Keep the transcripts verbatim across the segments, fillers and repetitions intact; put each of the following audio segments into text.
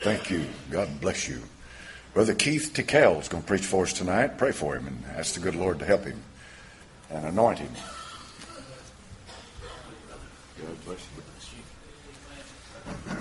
Thank you. God bless you. Brother Keith Tickell is going to preach for us tonight. Pray for him and ask the good Lord to help him and anoint him. God bless you.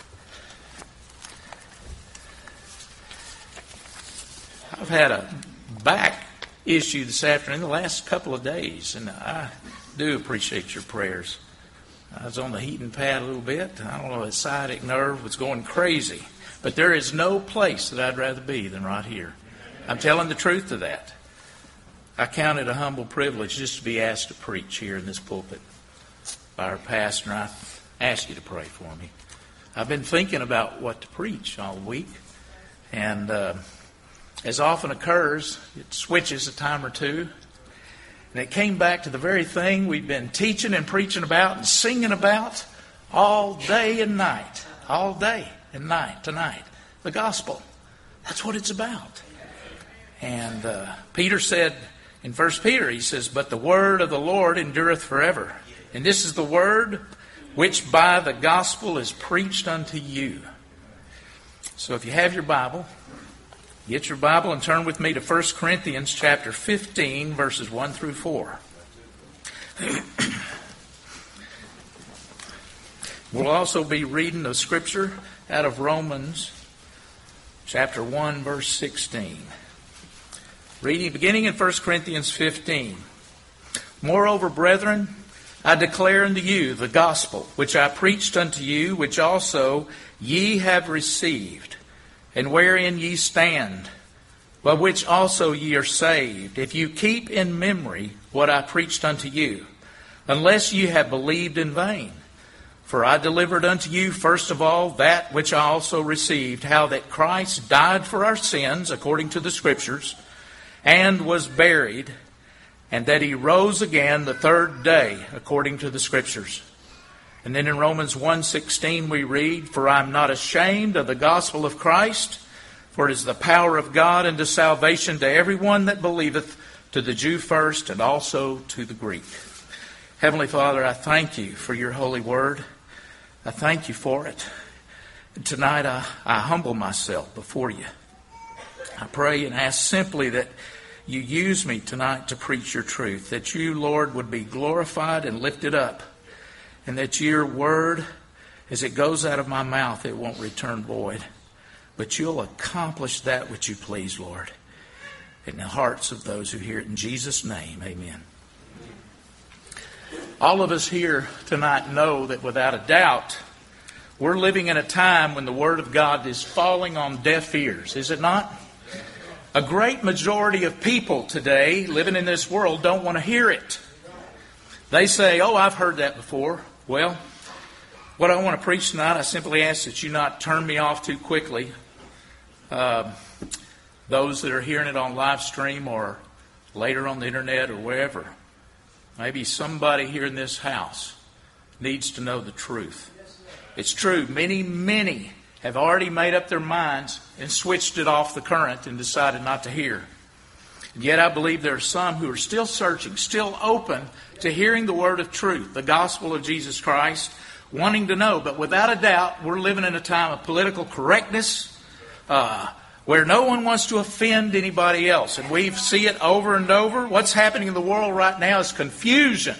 I've had a back issue this afternoon, the last couple of days, and I do appreciate your prayers. I was on the heating pad a little bit. I don't know, the sciatic nerve was going crazy. But there is no place that I'd rather be than right here. I'm telling the truth to that. I count it a humble privilege just to be asked to preach here in this pulpit by our pastor. And I ask you to pray for me. I've been thinking about what to preach all week. And uh, as often occurs, it switches a time or two. And it came back to the very thing we've been teaching and preaching about and singing about all day and night. All day and night, tonight. The gospel. That's what it's about. And uh, Peter said in First Peter, he says, "But the word of the Lord endureth forever. And this is the word which by the gospel is preached unto you." So if you have your Bible, get your Bible and turn with me to First Corinthians chapter fifteen, verses one through four. We'll also be reading the scripture out of Romans chapter one, verse sixteen. Reading beginning in First Corinthians fifteen. "Moreover, brethren, I declare unto you the gospel which I preached unto you, which also ye have received, and wherein ye stand, by which also ye are saved, if you keep in memory what I preached unto you, unless ye have believed in vain. For I delivered unto you first of all that which I also received, how that Christ died for our sins, according to the Scriptures, and was buried, and that he rose again the third day, according to the Scriptures." And then in Romans one sixteen we read, "For I am not ashamed of the gospel of Christ, for it is the power of God unto salvation to everyone that believeth, to the Jew first, and also to the Greek." Heavenly Father, I thank you for your holy word. I thank you for it. Tonight I, I humble myself before you. I pray and ask simply that you use me tonight to preach your truth, that you, Lord, would be glorified and lifted up, and that your word, as it goes out of my mouth, it won't return void, but you'll accomplish that which you please, Lord, in the hearts of those who hear it. In Jesus' name, amen. All of us here tonight know that without a doubt, we're living in a time when the Word of God is falling on deaf ears, is it not? A great majority of people today living in this world don't want to hear it. They say, "Oh, I've heard that before." Well, what I want to preach tonight, I simply ask that you not turn me off too quickly. Uh, those that are hearing it on live stream or later on the internet or wherever. Maybe somebody here in this house needs to know the truth. It's true. Many, many have already made up their minds and switched it off the current and decided not to hear. And yet I believe there are some who are still searching, still open to hearing the word of truth, the gospel of Jesus Christ, wanting to know. But without a doubt, we're living in a time of political correctness, uh, where no one wants to offend anybody else. And we see it over and over. What's happening in the world right now is confusion.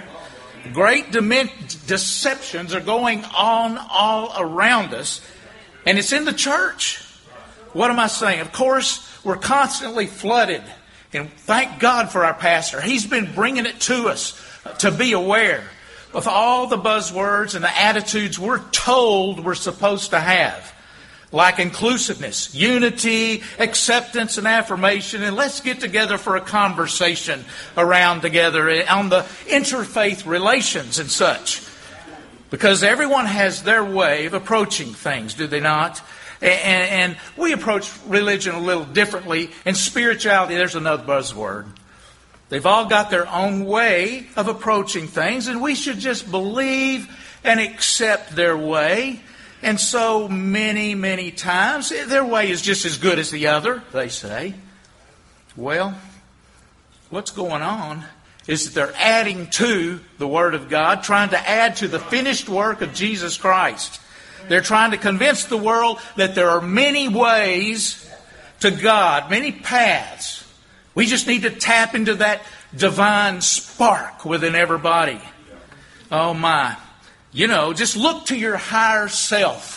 Great deceptions are going on all around us. And it's in the church. What am I saying? Of course, we're constantly flooded. And thank God for our pastor. He's been bringing it to us to be aware of all the buzzwords and the attitudes we're told we're supposed to have. Like inclusiveness, unity, acceptance, and affirmation. And let's get together for a conversation around together on the interfaith relations and such. Because everyone has their way of approaching things, do they not? And, and we approach religion a little differently. And spirituality, there's another buzzword. They've all got their own way of approaching things. And we should just believe and accept their way. And so many, many times, their way is just as good as the other, they say. Well, what's going on is that they're adding to the Word of God, trying to add to the finished work of Jesus Christ. They're trying to convince the world that there are many ways to God, many paths. We just need to tap into that divine spark within everybody. Oh my. You know, just look to your higher self.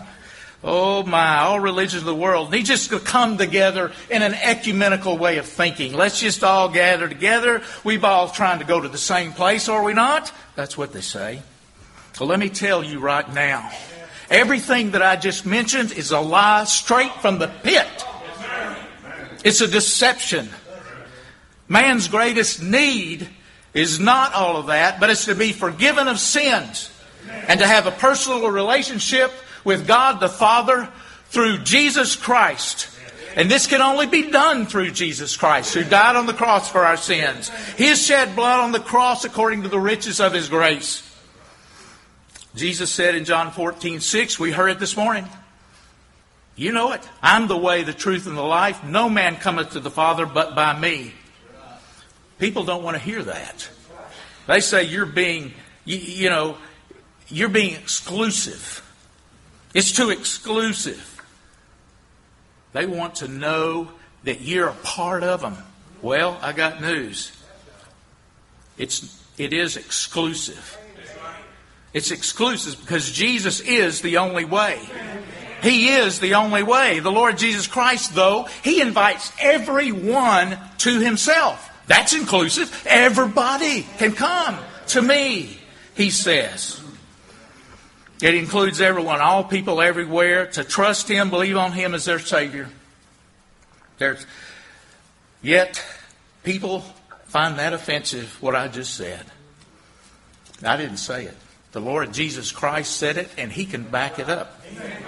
Oh my, all religions of the world need just to come together in an ecumenical way of thinking. Let's just all gather together. We've all trying to go to the same place, are we not? That's what they say. Well, let me tell you right now, everything that I just mentioned is a lie straight from the pit. It's a deception. Man's greatest need is not all of that, but it's to be forgiven of sins and to have a personal relationship with God the Father through Jesus Christ. And this can only be done through Jesus Christ, who died on the cross for our sins. His shed blood on the cross according to the riches of His grace. Jesus said in John fourteen six, we heard it this morning. You know it. I'm the way, the truth, and the life. No man cometh to the Father but by me. People don't want to hear that. They say you're being, you, you know, you're being exclusive. It's too exclusive. They want to know that you're a part of them. Well, I got news. It's, it is exclusive. It's exclusive because Jesus is the only way. He is the only way. The Lord Jesus Christ, though, He invites everyone to Himself. That's inclusive. Everybody can come to me, He says. It includes everyone, all people everywhere, to trust Him, believe on Him as their Savior. There's, yet, people find that offensive, what I just said. I didn't say it. The Lord Jesus Christ said it, and He can back it up. Amen.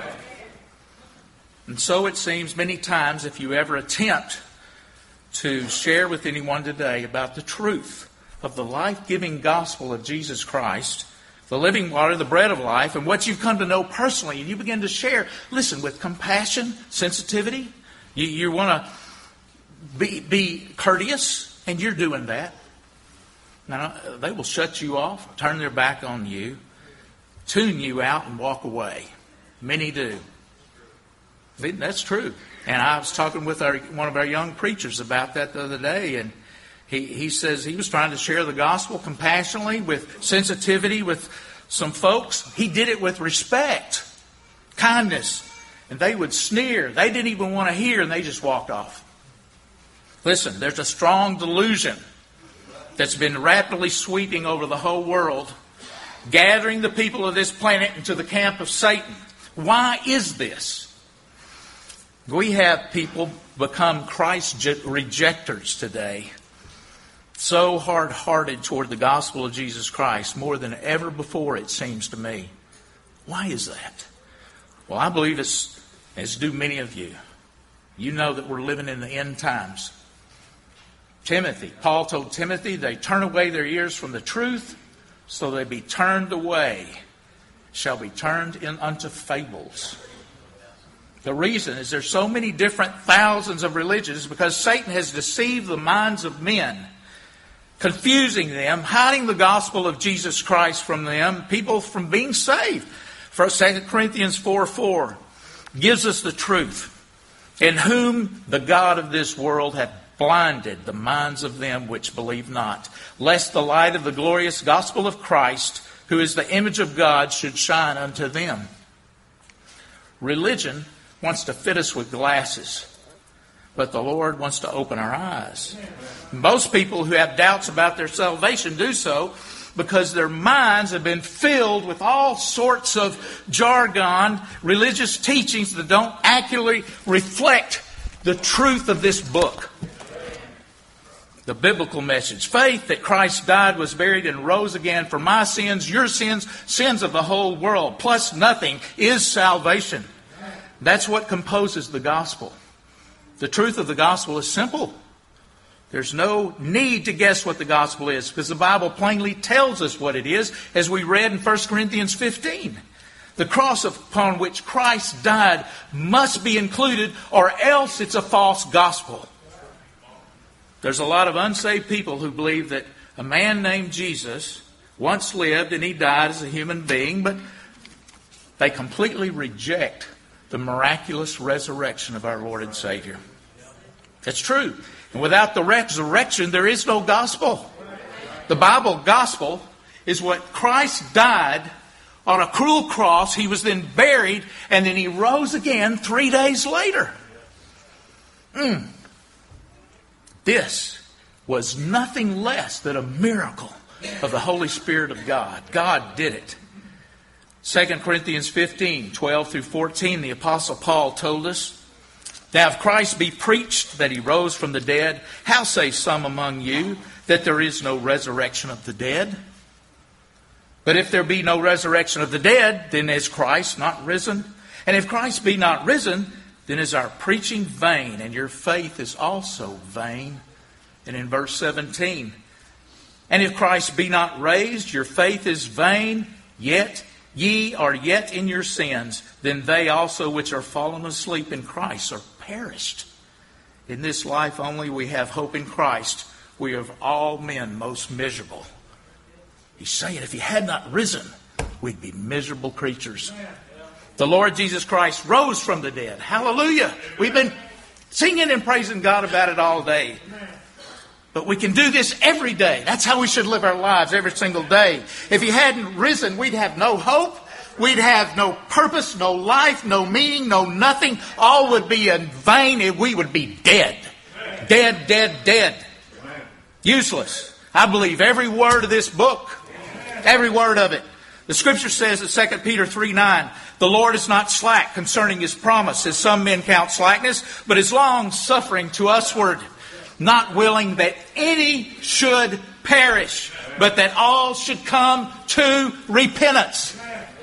And so it seems many times, if you ever attempt to share with anyone today about the truth of the life-giving gospel of Jesus Christ, the living water, the bread of life, and what you've come to know personally, and you begin to share, listen, with compassion, sensitivity, you, you want to be, be courteous, and you're doing that. Now, they will shut you off, turn their back on you, tune you out, and walk away. Many do. That's true. And I was talking with our, one of our young preachers about that the other day, and he, he says he was trying to share the gospel compassionately, with sensitivity, with some folks. He did it with respect, kindness, and they would sneer. They didn't even want to hear, and they just walked off. Listen, there's a strong delusion that's been rapidly sweeping over the whole world, gathering the people of this planet into the camp of Satan. Why is this? We have people become Christ rejectors today, so hard-hearted toward the gospel of Jesus Christ, more than ever before, it seems to me. Why is that? Well, I believe it's, as do many of you, you know that we're living in the end times. Timothy, Paul told Timothy, they turn away their ears from the truth, so they be turned away, shall be turned in unto fables. The reason is there's so many different thousands of religions because Satan has deceived the minds of men, confusing them, hiding the gospel of Jesus Christ from them, people from being saved. First, Second Corinthians four four gives us the truth. In whom the God of this world hath blinded the minds of them which believe not, lest the light of the glorious gospel of Christ, who is the image of God, should shine unto them. Religion wants to fit us with glasses, but the Lord wants to open our eyes. Most people who have doubts about their salvation do so because their minds have been filled with all sorts of jargon, religious teachings that don't accurately reflect the truth of this book. The biblical message. Faith that Christ died, was buried, and rose again for my sins, your sins, sins of the whole world, plus nothing, is salvation. That's what composes the gospel. The truth of the gospel is simple. There's no need to guess what the gospel is because the Bible plainly tells us what it is, as we read in First Corinthians fifteen. The cross upon which Christ died must be included, or else it's a false gospel. There's a lot of unsaved people who believe that a man named Jesus once lived and he died as a human being, but they completely reject the miraculous resurrection of our Lord and Savior. That's true. And without the resurrection, there is no gospel. The Bible gospel is what Christ died on a cruel cross. He was then buried, and then He rose again three days later. Mm. This was nothing less than a miracle of the Holy Spirit of God. God did it. Second Corinthians fifteen, twelve through fourteen, the Apostle Paul told us, "Now if Christ be preached that He rose from the dead, how say some among you that there is no resurrection of the dead? But if there be no resurrection of the dead, then is Christ not risen? And if Christ be not risen, then is our preaching vain, and your faith is also vain." And in verse seventeen, "And if Christ be not raised, your faith is vain, yet ye are yet in your sins. Then they also which are fallen asleep in Christ are perished. In this life only we have hope in Christ. We are of all men most miserable." He's saying if He had not risen, we'd be miserable creatures. The Lord Jesus Christ rose from the dead. Hallelujah. We've been singing and praising God about it all day. But we can do this every day. That's how we should live our lives every single day. If He hadn't risen, we'd have no hope. We'd have no purpose, no life, no meaning, no nothing. All would be in vain, and we would be dead. Dead, dead, dead. Useless. I believe every word of this book. Every word of it. The Scripture says in Second Peter three nine, "The Lord is not slack concerning His promise, as some men count slackness, but is long-suffering to usward, not willing that any should perish, but that all should come to repentance."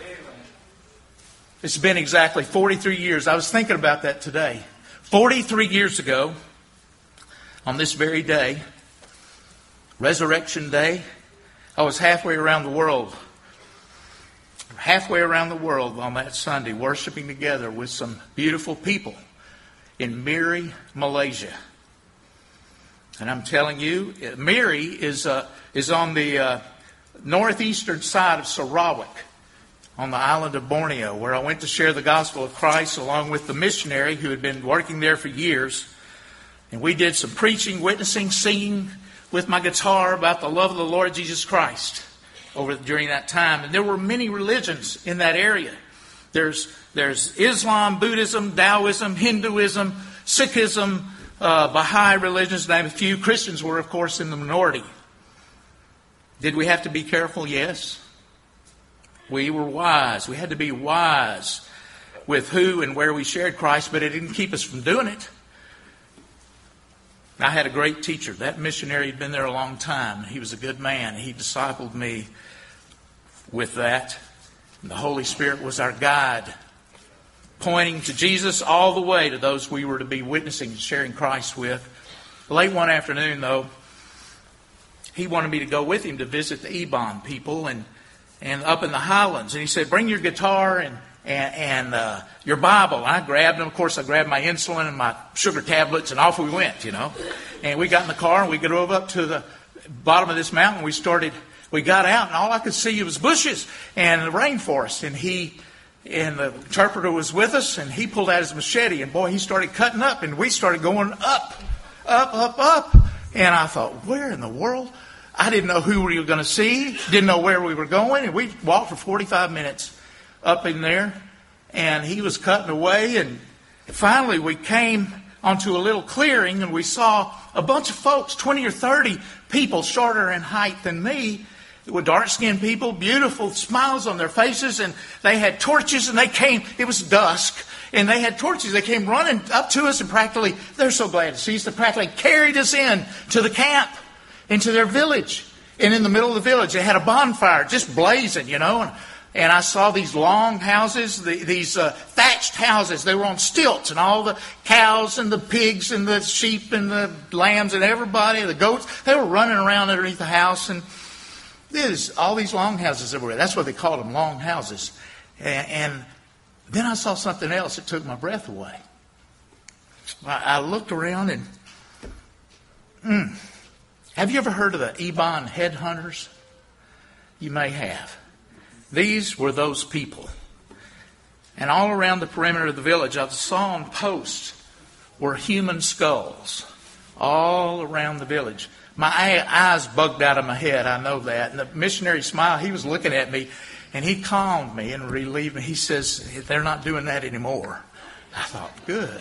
It's been exactly forty-three years. I was thinking about that today. forty-three years ago, on this very day, Resurrection Day, I was halfway around the world. Halfway around the world on that Sunday, worshiping together with some beautiful people in Miri, Malaysia. And I'm telling you, Miri is uh, is on the uh, northeastern side of Sarawak, on the island of Borneo, where I went to share the gospel of Christ along with the missionary who had been working there for years. And we did some preaching, witnessing, singing with my guitar about the love of the Lord Jesus Christ over during that time. And there were many religions in that area. There's there's Islam, Buddhism, Taoism, Hinduism, Sikhism, uh, Baha'i religions, to name a few. Christians were, of course, in the minority. Did we have to be careful? Yes. We were wise. We had to be wise with who and where we shared Christ, but it didn't keep us from doing it. I had a great teacher. That missionary had been there a long time. He was a good man. He discipled me with that. And the Holy Spirit was our guide, pointing to Jesus all the way to those we were to be witnessing and sharing Christ with. Late one afternoon, though, he wanted me to go with him to visit the Iban people and, and up in the highlands. And he said, "Bring your guitar and and, and uh, your Bible." I grabbed them. Of course, I grabbed my insulin and my sugar tablets, and off we went, you know. And we got in the car, and we drove up to the bottom of this mountain. We started, we got out, and all I could see was bushes and the rainforest. And he, and the interpreter was with us, and he pulled out his machete, and boy, he started cutting up, and we started going up, up, up, up. And I thought, where in the world? I didn't know who we were going to see, didn't know where we were going, and we walked for forty-five minutes up in there, and he was cutting away, and finally we came onto a little clearing, and we saw a bunch of folks, twenty or thirty people shorter in height than me, with dark-skinned people, beautiful smiles on their faces, and they had torches, and they came, it was dusk, and they had torches. They came running up to us, and practically, they're so glad to see us, they practically carried us in to the camp, into their village. And in the middle of the village, they had a bonfire just blazing, you know, and And I saw these long houses, the, these uh, thatched houses. They were on stilts, and all the cows and the pigs and the sheep and the lambs and everybody, the goats, they were running around underneath the house. And there's all these long houses everywhere. That's what they called them, long houses. And, and then I saw something else that took my breath away. I, I looked around and, mm, have you ever heard of the Iban headhunters? You may have. These were those people. And all around the perimeter of the village, I saw on posts were human skulls. All around the village. My eyes bugged out of my head, I know that. And the missionary smiled, he was looking at me, and he calmed me and relieved me. He says, they're not doing that anymore. I thought, good.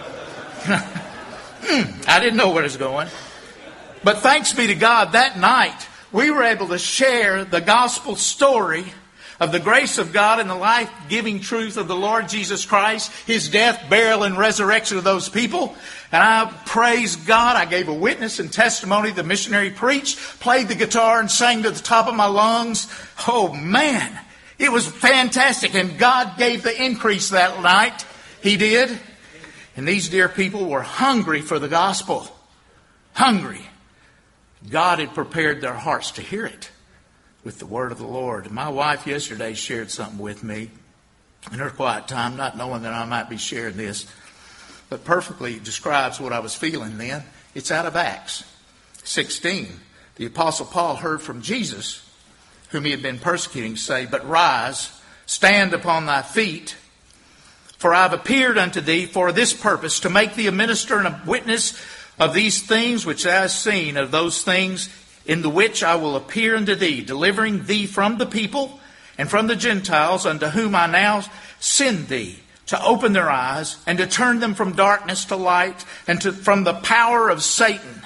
I didn't know where it was going. But thanks be to God, that night, we were able to share the gospel story of the grace of God and the life-giving truth of the Lord Jesus Christ, His death, burial, and resurrection of those people. And I praise God. I gave a witness and testimony. The missionary preached, played the guitar, and sang to the top of my lungs. Oh, man. It was fantastic. And God gave the increase that night. He did. And these dear people were hungry for the gospel. Hungry. God had prepared their hearts to hear it with the word of the Lord. My wife yesterday shared something with me in her quiet time, not knowing that I might be sharing this, but perfectly describes what I was feeling then. It's out of Acts sixteen. The Apostle Paul heard from Jesus, whom he had been persecuting, say, "But rise, stand upon thy feet, for I have appeared unto thee for this purpose, to make thee a minister and a witness of these things which thou hast seen, of those things in the which I will appear unto thee, delivering thee from the people and from the Gentiles, unto whom I now send thee, to open their eyes and to turn them from darkness to light, and to, from the power of Satan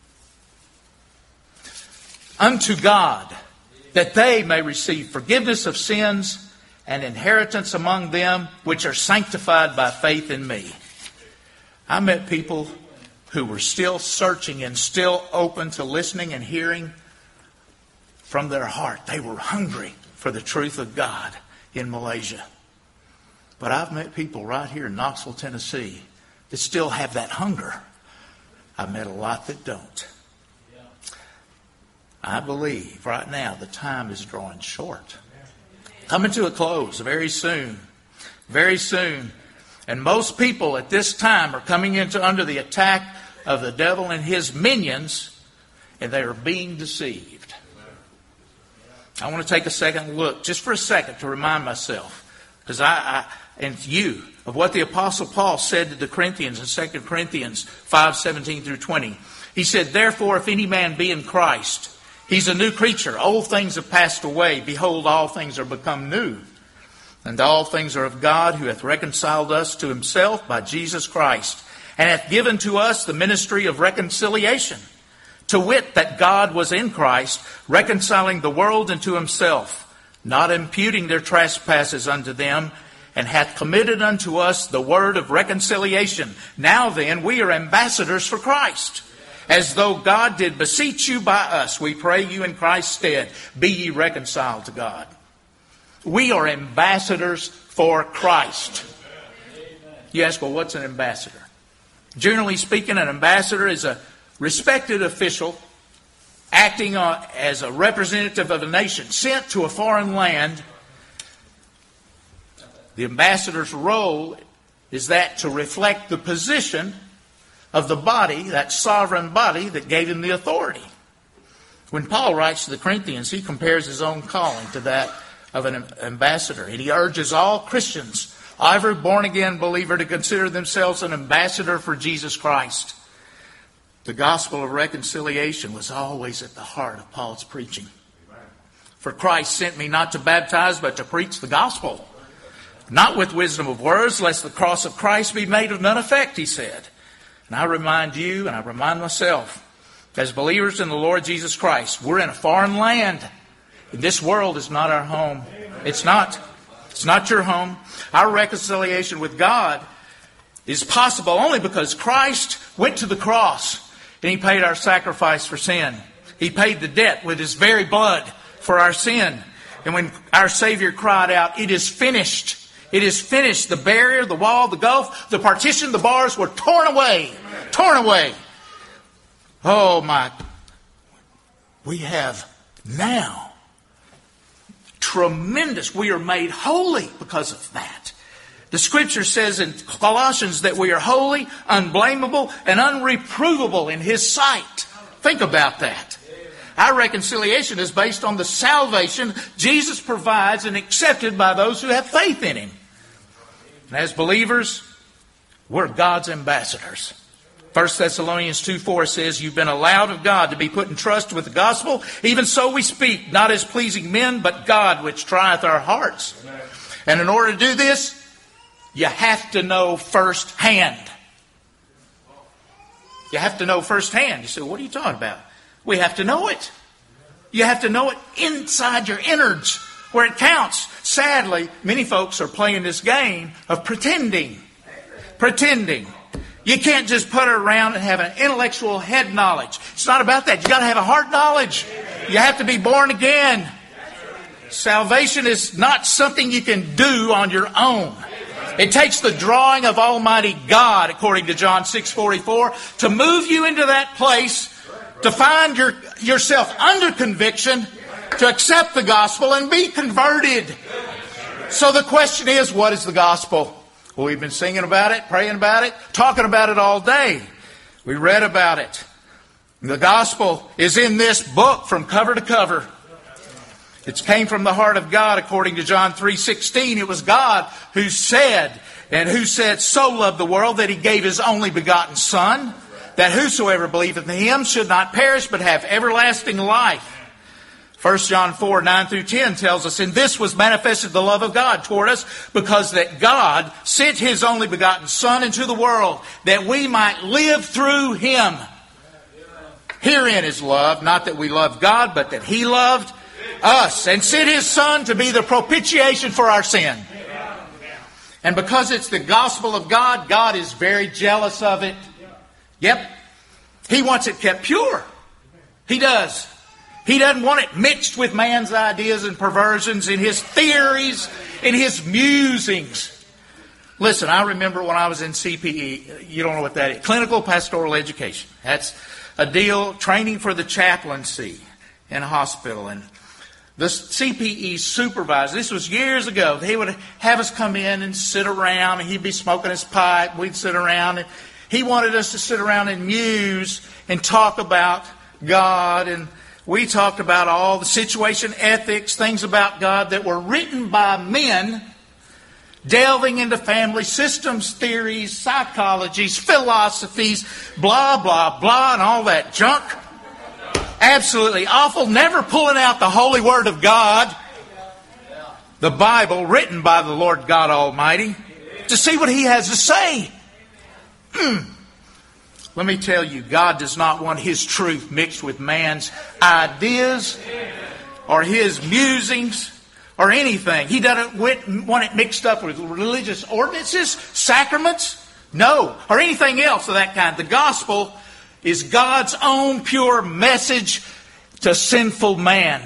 unto God, that they may receive forgiveness of sins and inheritance among them which are sanctified by faith in me." I met people who were still searching and still open to listening and hearing from their heart. They were hungry for the truth of God in Malaysia. But I've met people right here in Knoxville, Tennessee, that still have that hunger. I've met a lot that don't. I believe right now the time is drawing short. Coming to a close very soon. Very soon. And most people at this time are coming into under the attack of the devil and his minions, and they are being deceived. I want to take a second look, just for a second, to remind myself, because I, I and you, of what the Apostle Paul said to the Corinthians in Second Corinthians five, seventeen through twenty. He said, "Therefore, if any man be in Christ, he's a new creature. Old things have passed away. Behold, all things are become new. And all things are of God, who hath reconciled us to himself by Jesus Christ, and hath given to us the ministry of reconciliation. To wit, that God was in Christ, reconciling the world unto himself, not imputing their trespasses unto them, and hath committed unto us the word of reconciliation. Now then, we are ambassadors for Christ. As though God did beseech you by us, we pray you in Christ's stead, be ye reconciled to God." We are ambassadors for Christ. You ask, well, what's an ambassador? Generally speaking, an ambassador is a respected official acting as a representative of a nation sent to a foreign land. The ambassador's role is that to reflect the position of the body, that sovereign body that gave him the authority. When Paul writes to the Corinthians, he compares his own calling to that of an ambassador. And he urges all Christians, every born-again believer, to consider themselves an ambassador for Jesus Christ. The gospel of reconciliation was always at the heart of Paul's preaching. For Christ sent me not to baptize, but to preach the gospel. Not with wisdom of words, lest the cross of Christ be made of none effect, he said. And I remind you, and I remind myself, as believers in the Lord Jesus Christ, we're in a foreign land. This world is not our home. It's not. It's not your home. Our reconciliation with God is possible only because Christ went to the cross and He paid our sacrifice for sin. He paid the debt with His very blood for our sin. And when our Savior cried out, "It is finished," it is finished. The barrier, the wall, the gulf, the partition, the bars were torn away. Torn away. Oh my. We have now tremendous. We are made holy because of that. The Scripture says in Colossians that we are holy, unblameable, and unreprovable in His sight. Think about that. Our reconciliation is based on the salvation Jesus provides and accepted by those who have faith in Him. And as believers, we're God's ambassadors. First Thessalonians two four says, you've been allowed of God to be put in trust with the gospel. Even so we speak, not as pleasing men, but God which trieth our hearts. Amen. And in order to do this, you have to know firsthand. You have to know firsthand. You say, what are you talking about? We have to know it. You have to know it inside your innards, where it counts. Sadly, many folks are playing this game of pretending. Pretending. You can't just put it around and have an intellectual head knowledge. It's not about that. You got to have a heart knowledge. You have to be born again. Salvation is not something you can do on your own. It takes the drawing of Almighty God, according to John six forty-four, to move you into that place, to find your, yourself under conviction, to accept the gospel and be converted. So the question is, what is the gospel? Well, we've been singing about it, praying about it, talking about it all day. We read about it. The gospel is in this book from cover to cover. It came from the heart of God, according to John three sixteen. It was God who said, and who said, so loved the world that He gave His only begotten Son, that whosoever believeth in Him should not perish, but have everlasting life. First John four nine through ten tells us, in this was manifested the love of God toward us, because that God sent His only begotten Son into the world, that we might live through Him. Herein is love, not that we love God, but that He loved us and sent His Son to be the propitiation for our sin. And because it's the gospel of God, God is very jealous of it. Yep. He wants it kept pure. He does. He doesn't want it mixed with man's ideas and perversions and his theories and his musings. Listen, I remember when I was in C P E, you don't know what that is, clinical pastoral education. That's a deal, training for the chaplaincy in a hospital. And the C P E supervisor, this was years ago, he would have us come in and sit around, and he'd be smoking his pipe, we'd sit around, and he wanted us to sit around and muse and talk about God, and we talked about all the situation ethics, things about God that were written by men, delving into family systems, theories, psychologies, philosophies, blah, blah, blah, and all that junk. Absolutely awful. Never pulling out the holy word of God, the Bible, written by the Lord God Almighty, to see what He has to say. Mm. Let me tell you, God does not want His truth mixed with man's ideas or his musings or anything. He doesn't want it mixed up with religious ordinances, sacraments, no, or anything else of that kind. The gospel is God's own pure message to sinful man.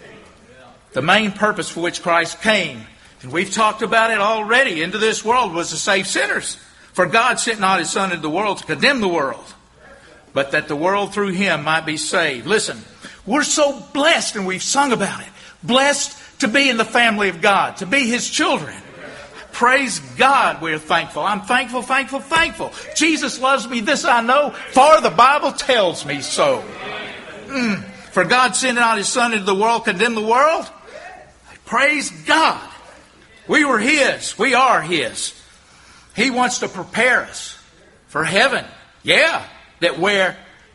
The main purpose for which Christ came, and we've talked about it already, into this world was to save sinners. For God sent not His Son into the world to condemn the world, but that the world through Him might be saved. Listen, we're so blessed, and we've sung about it. Blessed to be in the family of God, to be His children. Praise God, we're thankful. I'm thankful, thankful, thankful. Jesus loves me, this I know, for the Bible tells me so. Mm. For God sent not His Son into the world, condemn the world. Praise God. We were His. We are His. He wants to prepare us for heaven. Yeah. That where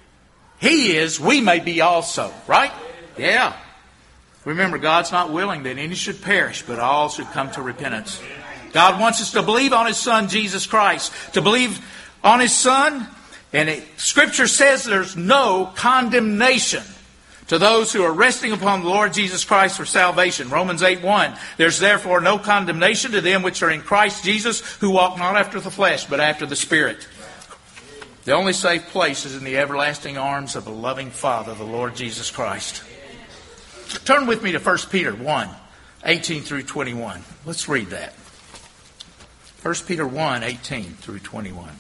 He is, we may be also. Right? Yeah. Remember, God's not willing that any should perish, but all should come to repentance. God wants us to believe on His Son, Jesus Christ. To believe on His Son. And it, Scripture says there's no condemnation to those who are resting upon the Lord Jesus Christ for salvation. Romans eight one. There's therefore no condemnation to them which are in Christ Jesus, who walk not after the flesh, but after the Spirit. The only safe place is in the everlasting arms of a loving Father, the Lord Jesus Christ. Turn with me to First Peter one, eighteen through twenty-one. Let's read that. First Peter one, eighteen through twenty-one.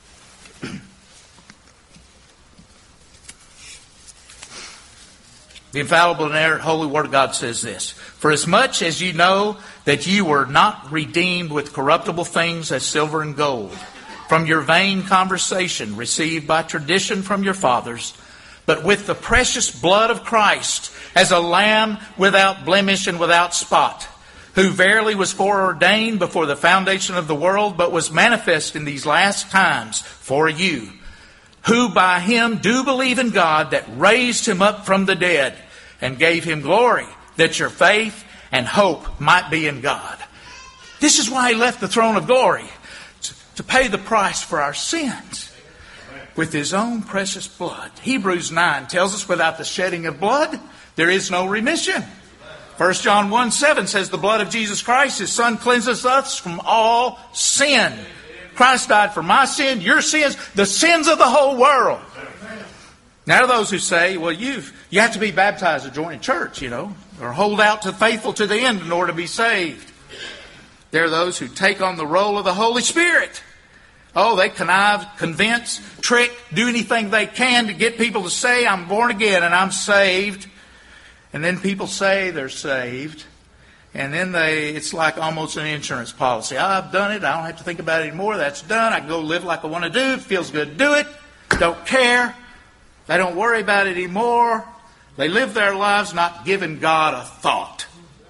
The infallible and inerrant holy word of God says this: For as much as you know that you were not redeemed with corruptible things as silver and gold, from your vain conversation received by tradition from your fathers, but with the precious blood of Christ, as a lamb without blemish and without spot, who verily was foreordained before the foundation of the world, but was manifest in these last times for you, who by him do believe in God, that raised him up from the dead and gave him glory, that your faith and hope might be in God. This is why he left the throne of glory, to pay the price for our sins with his own precious blood. Hebrews nine tells us without the shedding of blood, there is no remission. First John one seven says the blood of Jesus Christ, his Son, cleanses us from all sin. Christ died for my sin, your sins, the sins of the whole world. Now to those who say, well, you've, you have to be baptized to join a church, you know, or hold out to faithful to the end in order to be saved. There are those who take on the role of the Holy Spirit. Oh, they connive, convince, trick, do anything they can to get people to say, I'm born again and I'm saved. And then people say they're saved. And then they, it's like almost an insurance policy. I've done it. I don't have to think about it anymore. That's done. I can go live like I want to do. It feels good to do it. Don't care. They don't worry about it anymore. They live their lives not giving God a thought.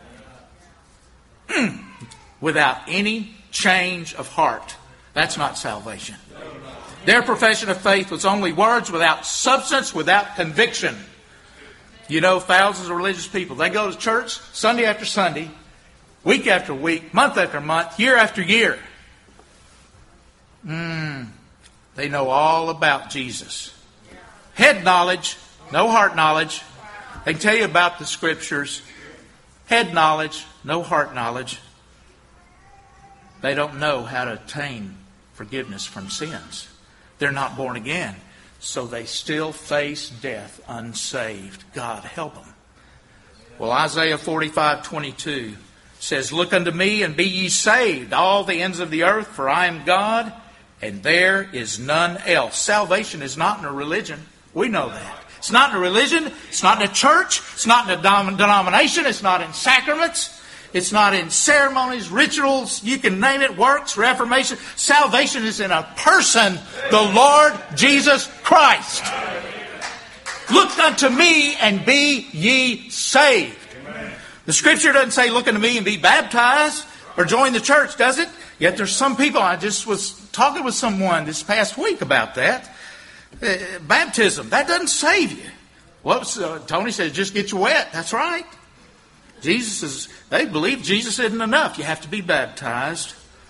Without any change of heart. That's not salvation. Their profession of faith was only words without substance, without conviction. You know, thousands of religious people, they go to church Sunday after Sunday, week after week, month after month, year after year. Mm, they know all about Jesus. Head knowledge, no heart knowledge. They can tell you about the Scriptures. Head knowledge, no heart knowledge. They don't know how to attain forgiveness from sins. They're not born again. So they still face death unsaved. God help them. Well, Isaiah forty-five twenty-two says, look unto me and be ye saved, all the ends of the earth, for I am God, and there is none else. Salvation is not in a religion. We know that. It's not in a religion. It's not in a church. It's not in a denomination. It's not in sacraments. It's not in ceremonies, rituals, you can name it, works, reformation. Salvation is in a person, the Lord Jesus Christ. Look unto me and be ye saved. The Scripture doesn't say look unto me and be baptized or join the church, does it? Yet there's some people, I just was talking with someone this past week about that. Uh, baptism, that doesn't save you. Well, uh, Tony said just get you wet. That's right. Jesus is, they believe Jesus isn't enough. You have to be baptized.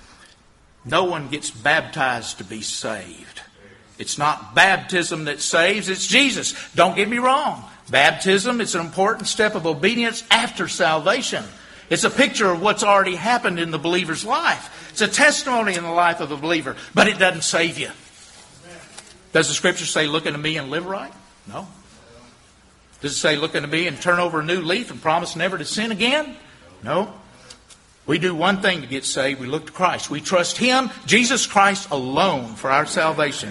No one gets baptized to be saved. It's not baptism that saves, it's Jesus. Don't get me wrong. Baptism is an important step of obedience after salvation. It's a picture of what's already happened in the believer's life. It's a testimony in the life of the believer, but it doesn't save you. Does the Scripture say, look unto me and live right? No. Does it say, look unto me and turn over a new leaf and promise never to sin again? No. We do one thing to get saved. We look to Christ. We trust Him, Jesus Christ alone, for our salvation.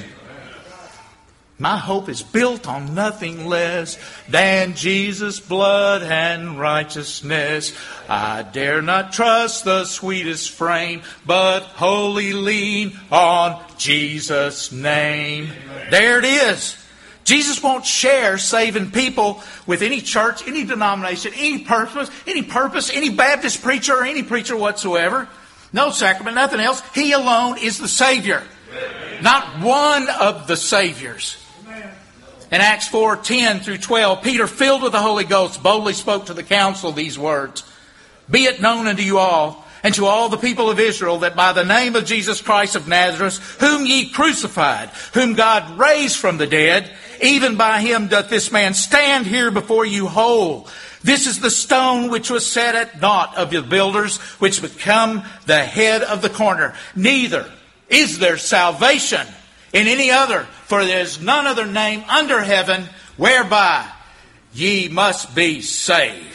My hope is built on nothing less than Jesus' blood and righteousness. I dare not trust the sweetest frame, but wholly lean on Jesus' name. There it is. Jesus won't share saving people with any church, any denomination, any purpose, any purpose, any Baptist preacher or any preacher whatsoever. No sacrament, nothing else. He alone is the Savior. Not one of the Saviors. In Acts four, ten through twelve, Peter, filled with the Holy Ghost, boldly spoke to the council these words. Be it known unto you all, and to all the people of Israel, that by the name of Jesus Christ of Nazareth, whom ye crucified, whom God raised from the dead, even by him doth this man stand here before you whole. This is the stone which was set at naught of the builders, which become the head of the corner. Neither is there salvation in any other, for there is none other name under heaven whereby ye must be saved.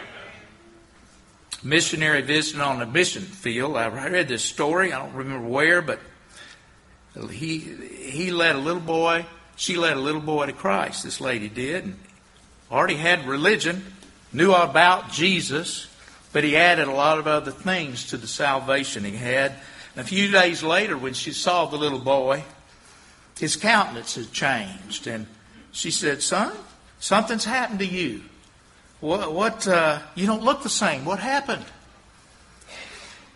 Missionary visiting on a mission field. I read this story. I don't remember where, but he he led a little boy. She led a little boy to Christ. This lady did. And already had religion, knew about Jesus, but he added a lot of other things to the salvation he had. And a few days later, when she saw the little boy, his countenance had changed, and she said, "Son, something's happened to you. What? what uh, you don't look the same. What happened?"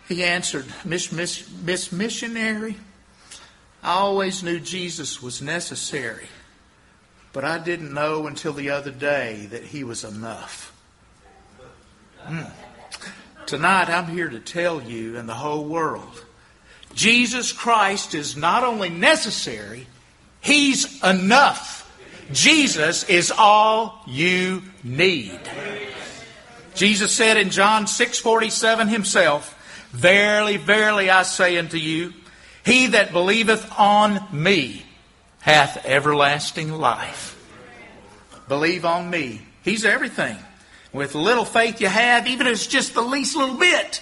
He answered, Miss, Miss, Miss Missionary, I always knew Jesus was necessary, but I didn't know until the other day that He was enough. Mm. Tonight I'm here to tell you and the whole world, Jesus Christ is not only necessary, He's enough. Jesus is all you need. Jesus said in John six forty-seven Himself, Verily, verily, I say unto you, he that believeth on me hath everlasting life. Believe on me. He's everything. With little faith you have, even if it's just the least little bit,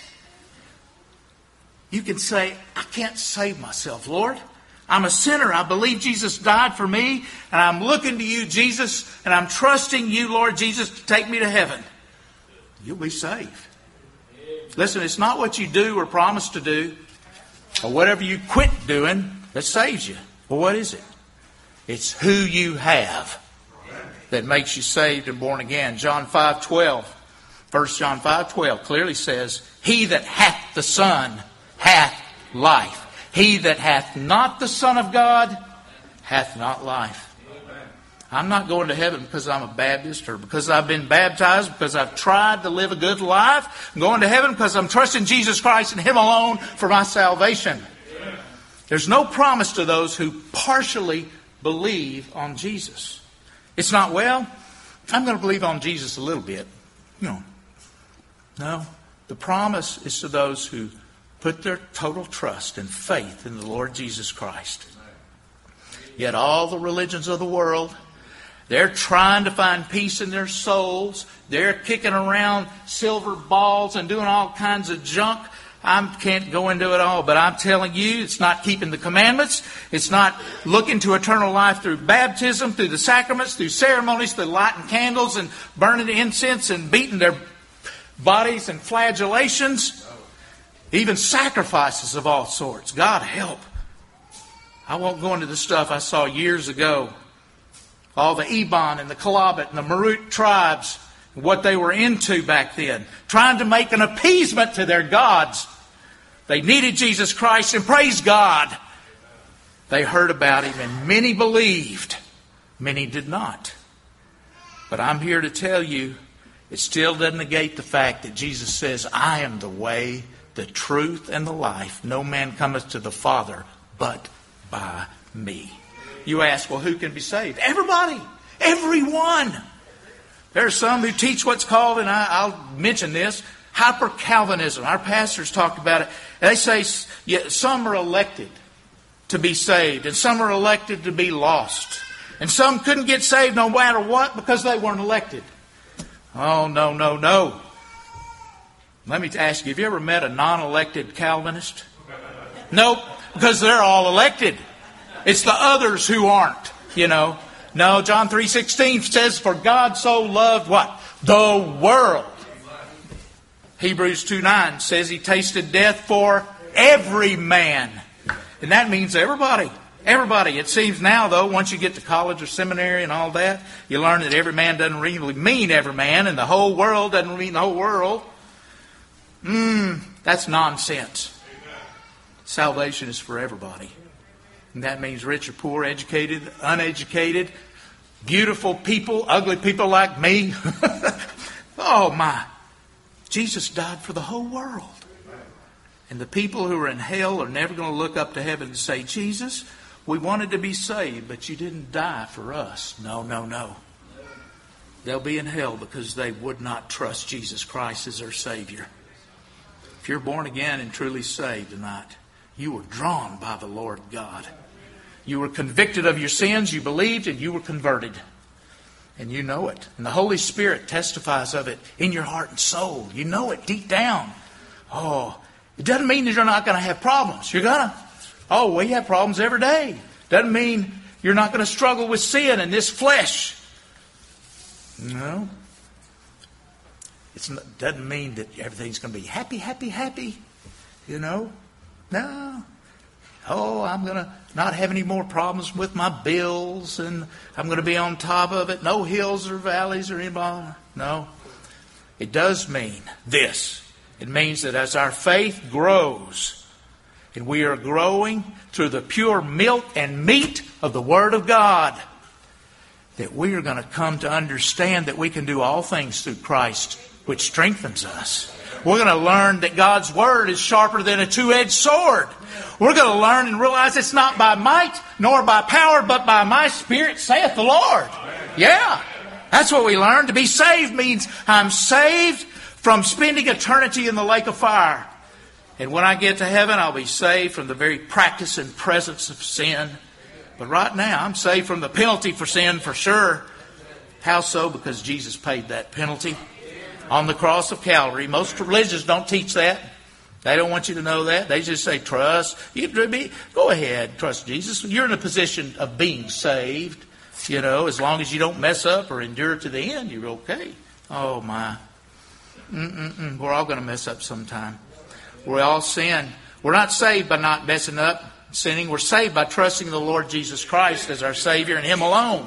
you can say, I can't save myself, Lord. I'm a sinner. I believe Jesus died for me, and I'm looking to you, Jesus, and I'm trusting you, Lord Jesus, to take me to heaven. You'll be saved. Listen, it's not what you do or promise to do or whatever you quit doing that saves you. Well, what is it? It's who you have that makes you saved and born again. John five twelve, First John five twelve clearly says, He that hath the Son hath life. He that hath not the Son of God hath not life. I'm not going to heaven because I'm a Baptist or because I've been baptized, because I've tried to live a good life. I'm going to heaven because I'm trusting Jesus Christ and Him alone for my salvation. There's no promise to those who partially believe on Jesus. It's not, well, I'm going to believe on Jesus a little bit. No. No. The promise is to those who put their total trust and faith in the Lord Jesus Christ. Yet all the religions of the world, they're trying to find peace in their souls. They're kicking around silver balls and doing all kinds of junk. I can't go into it all, but I'm telling you, it's not keeping the commandments. It's not looking to eternal life through baptism, through the sacraments, through ceremonies, through lighting candles and burning incense and beating their bodies and flagellations. Even sacrifices of all sorts. God help. I won't go into the stuff I saw years ago. All the Ebon and the Kalabit and the Marut tribes, what they were into back then, trying to make an appeasement to their gods. They needed Jesus Christ, and praise God, they heard about Him, and many believed, many did not. But I'm here to tell you, it still doesn't negate the fact that Jesus says, I am the way, the truth, and the life. No man cometh to the Father but by me. You ask, well, who can be saved? Everybody. Everyone. There are some who teach what's called, and I, I'll mention this, hyper-Calvinism. Our pastors talked about it. They say yeah, some are elected to be saved, and some are elected to be lost. And some couldn't get saved no matter what because they weren't elected. Oh, no, no, no. Let me ask you, have you ever met a non-elected Calvinist? Nope, because they're all elected. It's the others who aren't, you know. No, John three sixteen says, for God so loved what? The world. Hebrews two nine says He tasted death for every man. And that means everybody. Everybody. It seems now, though, once you get to college or seminary and all that, you learn that every man doesn't really mean every man, and the whole world doesn't mean the whole world. Mmm, that's nonsense. Salvation is for everybody. And that means rich or poor, educated, uneducated, beautiful people, ugly people like me. Oh my. Jesus died for the whole world. And the people who are in hell are never going to look up to heaven and say, Jesus, we wanted to be saved, but you didn't die for us. No, no, no. They'll be in hell because they would not trust Jesus Christ as their Savior. If you're born again and truly saved tonight, you were drawn by the Lord God. You were convicted of your sins, you believed, and you were converted. And you know it. And the Holy Spirit testifies of it in your heart and soul. You know it deep down. Oh, it doesn't mean that you're not going to have problems. You're going to. Oh, we have problems every day. Doesn't mean you're not going to struggle with sin and this flesh. No. It doesn't mean that everything's going to be happy, happy, happy. You know? No. Oh, I'm going to not have any more problems with my bills, and I'm going to be on top of it. No hills or valleys or anybody. No. It does mean this. It means that as our faith grows, and we are growing through the pure milk and meat of the Word of God, that we are going to come to understand that we can do all things through Christ, which strengthens us. We're going to learn that God's Word is sharper than a two-edged sword. We're going to learn and realize it's not by might nor by power, but by my Spirit, saith the Lord. Yeah, that's what we learn. To be saved means I'm saved from spending eternity in the lake of fire. And when I get to heaven, I'll be saved from the very practice and presence of sin. But right now, I'm saved from the penalty for sin for sure. How so? Because Jesus paid that penalty on the cross of Calvary. Most religions don't teach that. They don't want you to know that. They just say, trust. You be, go ahead, trust Jesus. You're in a position of being saved. You know, as long as you don't mess up or endure to the end, you're okay. Oh, my. Mm-mm-mm. We're all going to mess up sometime. We all sin. We're not saved by not messing up, sinning. We're saved by trusting the Lord Jesus Christ as our Savior and Him alone.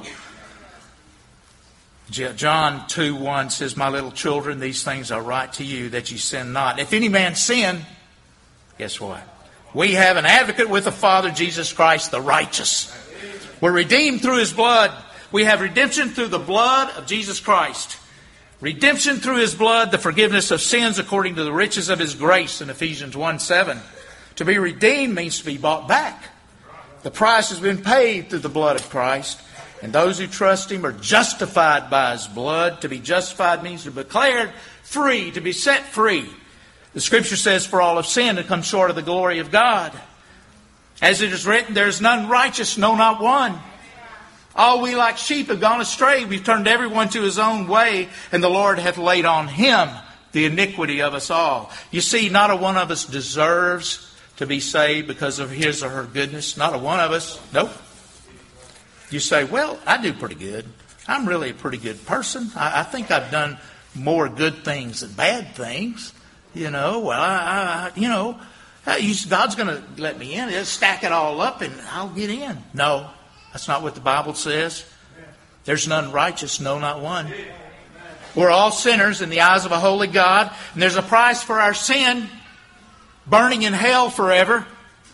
John two one says, my little children, these things I write to you that you sin not. If any man sin, guess what? We have an advocate with the Father, Jesus Christ, the righteous. We're redeemed through His blood. We have redemption through the blood of Jesus Christ. Redemption through His blood, the forgiveness of sins according to the riches of His grace in Ephesians one seven. To be redeemed means to be bought back. The price has been paid through the blood of Christ. And those who trust Him are justified by His blood. To be justified means to be declared free, to be set free. The Scripture says, for all have sinned and come short of the glory of God. As it is written, there is none righteous, no, not one. All we like sheep have gone astray. We've turned everyone to his own way, and the Lord hath laid on Him the iniquity of us all. You see, not a one of us deserves to be saved because of his or her goodness. Not a one of us. Nope. You say, well, I do pretty good. I'm really a pretty good person. I, I think I've done more good things than bad things. You know, well, I, I you know, God's going to let me in. He'll stack it all up and I'll get in. No, that's not what the Bible says. There's none righteous, no, not one. We're all sinners in the eyes of a holy God. And there's a price for our sin, burning in hell forever.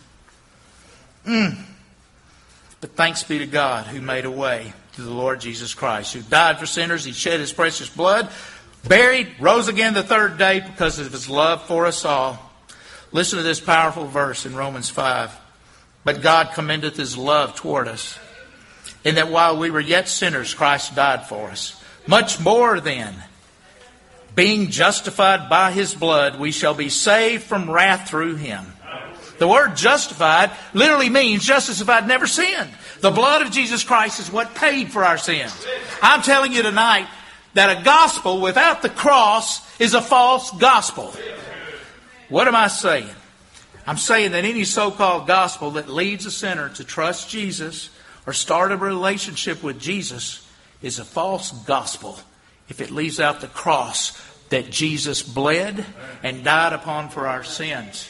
Mm. But thanks be to God who made a way through the Lord Jesus Christ, who died for sinners. He shed His precious blood, buried, rose again the third day because of His love for us all. Listen to this powerful verse in Romans five. But God commendeth His love toward us, in that while we were yet sinners, Christ died for us. Much more then, being justified by His blood, we shall be saved from wrath through Him. The word justified literally means just as if I'd never sinned. The blood of Jesus Christ is what paid for our sins. I'm telling you tonight that a gospel without the cross is a false gospel. What am I saying? I'm saying that any so-called gospel that leads a sinner to trust Jesus or start a relationship with Jesus is a false gospel if it leaves out the cross that Jesus bled and died upon for our sins.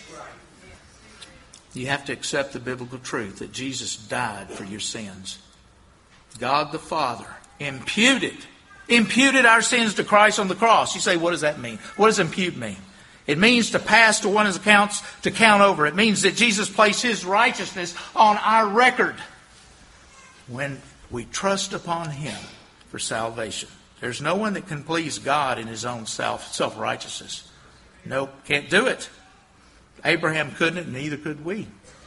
You have to accept the biblical truth that Jesus died for your sins. God the Father imputed, imputed our sins to Christ on the cross. You say, what does that mean? What does impute mean? It means to pass to one's accounts, to count over. It means that Jesus placed His righteousness on our record when we trust upon Him for salvation. There's no one that can please God in his own self, self-righteousness. Nope, can't do it. Abraham couldn't, and neither could we.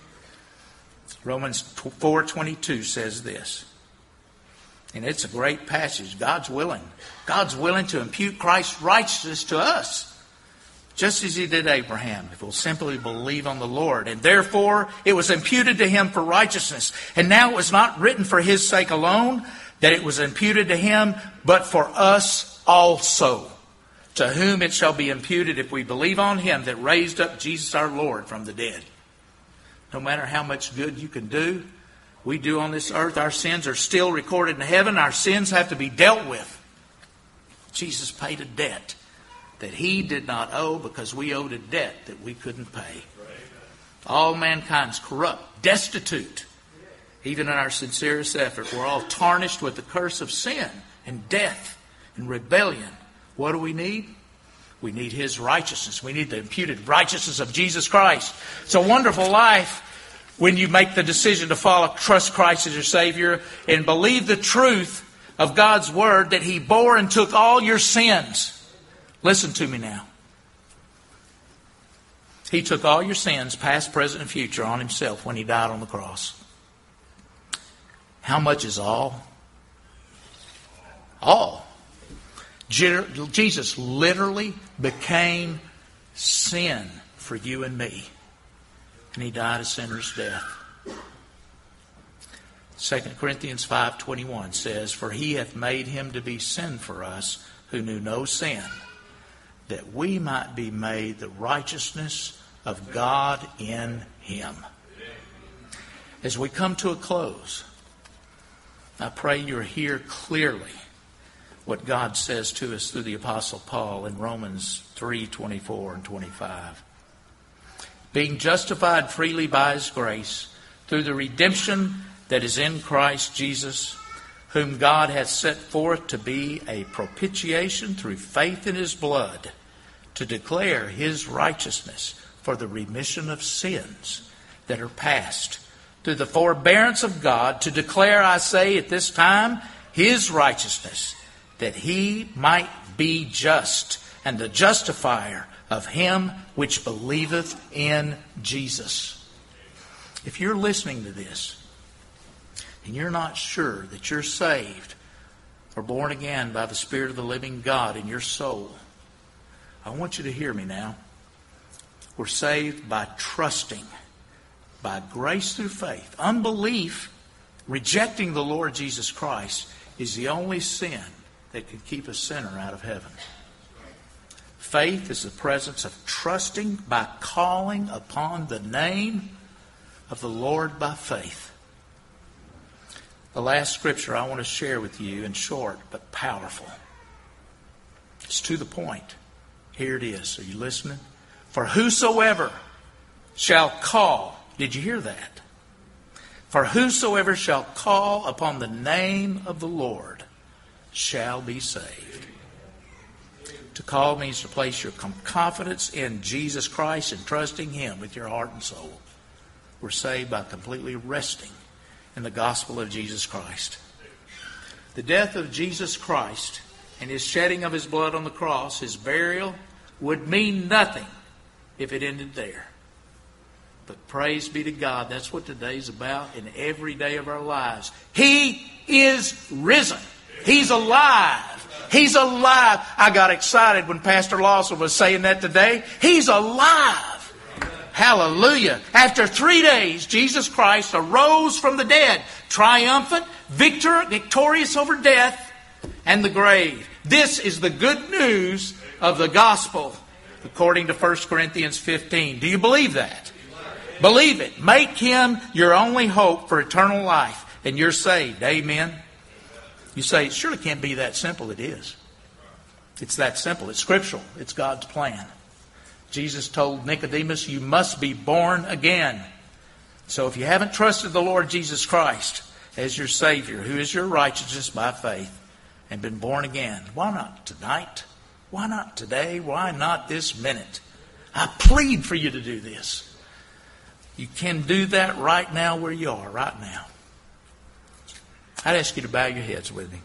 Romans four twenty-two says this. And it's a great passage. God's willing. God's willing to impute Christ's righteousness to us, just as He did Abraham, if we'll simply believe on the Lord. And therefore, it was imputed to him for righteousness. And now it was not written for his sake alone, that it was imputed to him, but for us also, to whom it shall be imputed if we believe on Him that raised up Jesus our Lord from the dead. No matter how much good you can do, we do on this earth, our sins are still recorded in heaven. Our sins have to be dealt with. Jesus paid a debt that He did not owe because we owed a debt that we couldn't pay. All mankind's corrupt, destitute. Even in our sincerest effort, we're all tarnished with the curse of sin and death and rebellion. What do we need? We need His righteousness. We need the imputed righteousness of Jesus Christ. It's a wonderful life when you make the decision to follow, trust Christ as your Savior, and believe the truth of God's Word that He bore and took all your sins. Listen to me now. He took all your sins, past, present, and future, on Himself when He died on the cross. How much is all? All. Jesus literally became sin for you and me. And He died a sinner's death. Second Corinthians five twenty-one says, "For He hath made Him to be sin for us, who knew no sin, that we might be made the righteousness of God in Him." As we come to a close, I pray you'll hear clearly what God says to us through the Apostle Paul in Romans three twenty-four and twenty-five. "Being justified freely by His grace, through the redemption that is in Christ Jesus, whom God hath set forth to be a propitiation through faith in His blood, to declare His righteousness for the remission of sins that are past, through the forbearance of God, to declare, I say, at this time, His righteousness, that He might be just, and the justifier of him which believeth in Jesus." If you're listening to this, and you're not sure that you're saved or born again by the Spirit of the living God in your soul, I want you to hear me now. We're saved by trusting, by grace through faith. Unbelief, rejecting the Lord Jesus Christ, is the only sin that can keep a sinner out of heaven. Faith is the presence of trusting by calling upon the name of the Lord by faith. The last scripture I want to share with you, in short but powerful. It's to the point. Here it is. Are you listening? "For whosoever shall call," did you hear that? "For whosoever shall call upon the name of the Lord shall be saved." To call means to place your confidence in Jesus Christ and trusting Him with your heart and soul. We're saved by completely resting in the gospel of Jesus Christ. The death of Jesus Christ and His shedding of His blood on the cross, His burial, would mean nothing if it ended there. But praise be to God, that's what today's about in every day of our lives. He is risen. He's alive. He's alive. I got excited when Pastor Lawson was saying that today. He's alive. Hallelujah. After three days, Jesus Christ arose from the dead, triumphant, victor, victorious over death and the grave. This is the good news of the gospel, according to First Corinthians fifteen. Do you believe that? Believe it. Make Him your only hope for eternal life, and you're saved. Amen. You say, it surely can't be that simple. It is. It's that simple. It's scriptural. It's God's plan. Jesus told Nicodemus, you must be born again. So if you haven't trusted the Lord Jesus Christ as your Savior, who is your righteousness by faith, and been born again, why not tonight? Why not today? Why not this minute? I plead for you to do this. You can do that right now where you are, right now. I'd ask you to bow your heads with me.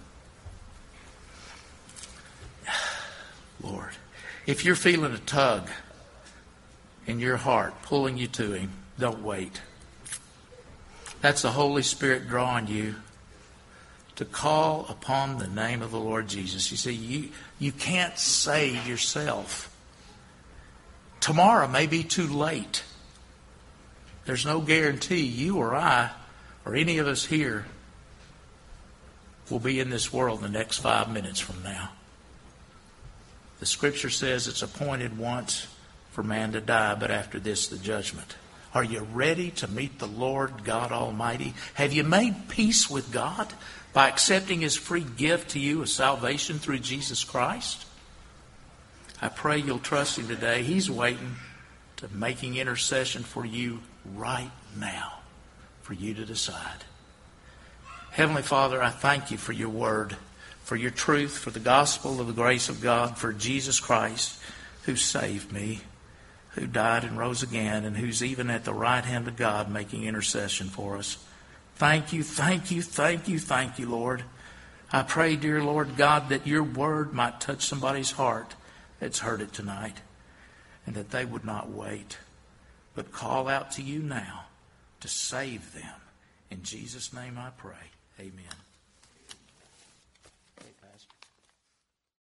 Lord, if you're feeling a tug in your heart pulling you to Him, don't wait. That's the Holy Spirit drawing you to call upon the name of the Lord Jesus. You see, you, you can't save yourself. Tomorrow may be too late. There's no guarantee you or I or any of us here will be in this world the next five minutes from now. The Scripture says it's appointed once for man to die, but after this, the judgment. Are you ready to meet the Lord God Almighty? Have you made peace with God by accepting His free gift to you of salvation through Jesus Christ? I pray you'll trust Him today. He's waiting to making intercession for you right now for you to decide. Heavenly Father, I thank You for Your word, for Your truth, for the gospel of the grace of God, for Jesus Christ, who saved me, who died and rose again, and who's even at the right hand of God making intercession for us. Thank you, thank you, thank you, thank you, Lord. I pray, dear Lord God, that your word might touch somebody's heart that's heard it tonight, and that they would not wait, but call out to you now to save them. In Jesus' name I pray. Amen.